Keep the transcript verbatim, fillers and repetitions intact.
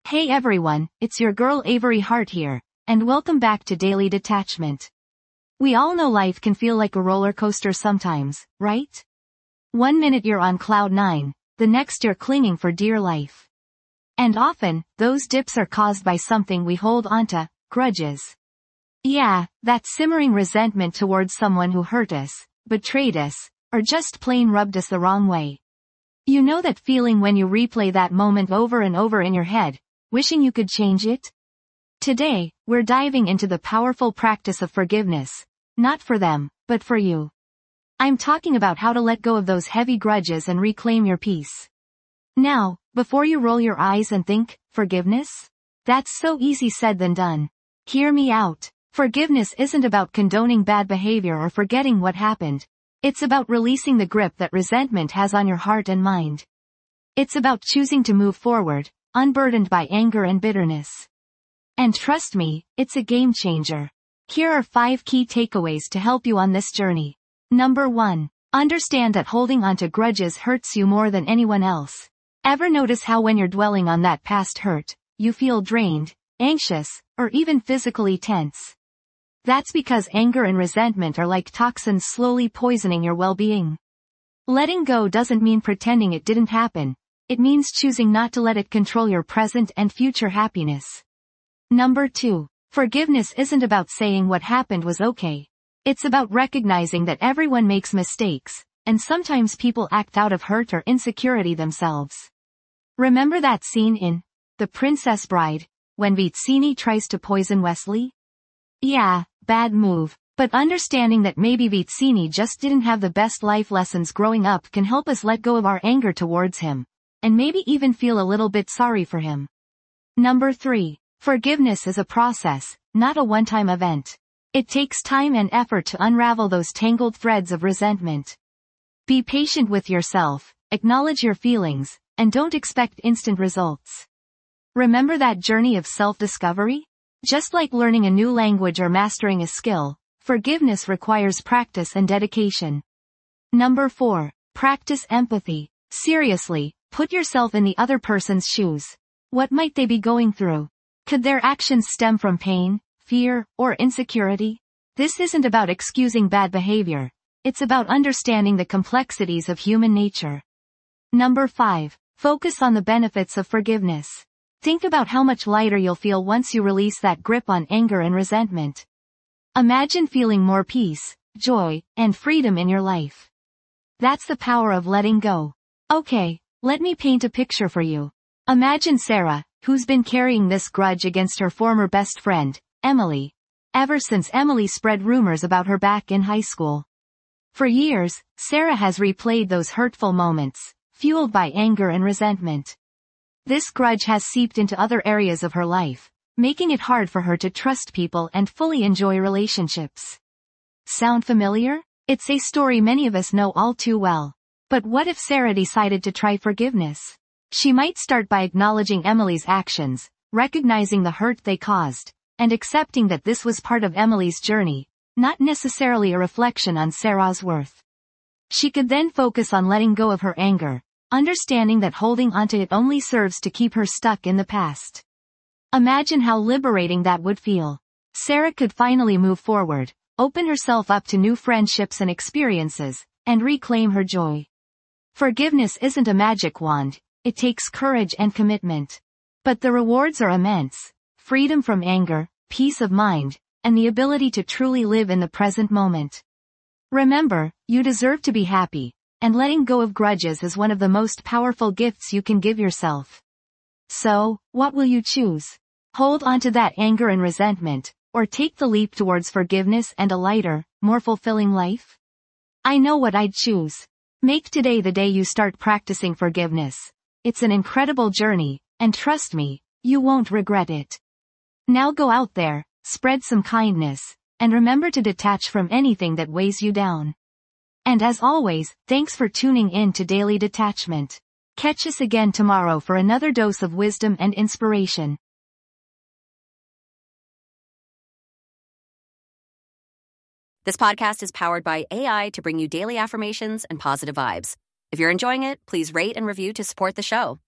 Hey everyone, it's your girl Avery Hart here, and welcome back to Daily Detachment. We all know life can feel like a roller coaster sometimes, right? One minute you're on cloud nine, the next you're clinging for dear life. And often, those dips are caused by something we hold onto, grudges. Yeah, that simmering resentment towards someone who hurt us, betrayed us, or just plain rubbed us the wrong way. You know that feeling when you replay that moment over and over in your head, wishing you could change it? Today, we're diving into the powerful practice of forgiveness, not for them, but for you. I'm talking about how to let go of those heavy grudges and reclaim your peace. Now, before you roll your eyes and think, forgiveness? That's so easy said than done. Hear me out. Forgiveness isn't about condoning bad behavior or forgetting what happened. It's about releasing the grip that resentment has on your heart and mind. It's about choosing to move forward, unburdened by anger and bitterness. And trust me, it's a game changer. Here are five key takeaways to help you on this journey. Number one. Understand that holding onto grudges hurts you more than anyone else. Ever notice how when you're dwelling on that past hurt, you feel drained, anxious, or even physically tense? That's because anger and resentment are like toxins slowly poisoning your well-being. Letting go doesn't mean pretending it didn't happen. It means choosing not to let it control your present and future happiness. Number two. Forgiveness isn't about saying what happened was okay. It's about recognizing that everyone makes mistakes, and sometimes people act out of hurt or insecurity themselves. Remember that scene in The Princess Bride, when Vizzini tries to poison Wesley? Yeah, bad move, but understanding that maybe Vizzini just didn't have the best life lessons growing up can help us let go of our anger towards him, and maybe even feel a little bit sorry for him. Number three. Forgiveness is a process, not a one-time event. It takes time and effort to unravel those tangled threads of resentment. Be patient with yourself, acknowledge your feelings, and don't expect instant results. Remember that journey of self-discovery? Just like learning a new language or mastering a skill, forgiveness requires practice and dedication. Number four. Practice empathy. Seriously, put yourself in the other person's shoes. What might they be going through? Could their actions stem from pain, fear, or insecurity? This isn't about excusing bad behavior. It's about understanding the complexities of human nature. Number five. Focus on the benefits of forgiveness. Think about how much lighter you'll feel once you release that grip on anger and resentment. Imagine feeling more peace, joy, and freedom in your life. That's the power of letting go. Okay, let me paint a picture for you. Imagine Sarah, who's been carrying this grudge against her former best friend, Emily, ever since Emily spread rumors about her back in high school. For years, Sarah has replayed those hurtful moments, fueled by anger and resentment. This grudge has seeped into other areas of her life, making it hard for her to trust people and fully enjoy relationships. Sound familiar? It's a story many of us know all too well. But what if Sarah decided to try forgiveness? She might start by acknowledging Emily's actions, recognizing the hurt they caused, and accepting that this was part of Emily's journey, not necessarily a reflection on Sarah's worth. She could then focus on letting go of her anger, understanding that holding onto it only serves to keep her stuck in the past. Imagine how liberating that would feel. Sarah could finally move forward, open herself up to new friendships and experiences, and reclaim her joy. Forgiveness isn't a magic wand. It takes courage and commitment. But the rewards are immense. Freedom from anger, peace of mind, and the ability to truly live in the present moment. Remember, you deserve to be happy, and letting go of grudges is one of the most powerful gifts you can give yourself. So, what will you choose? Hold on to that anger and resentment, or take the leap towards forgiveness and a lighter, more fulfilling life? I know what I'd choose. Make today the day you start practicing forgiveness. It's an incredible journey, and trust me, you won't regret it. Now go out there, spread some kindness, and remember to detach from anything that weighs you down. And as always, thanks for tuning in to Daily Detachment. Catch us again tomorrow for another dose of wisdom and inspiration. This podcast is powered by A I to bring you daily affirmations and positive vibes. If you're enjoying it, please rate and review to support the show.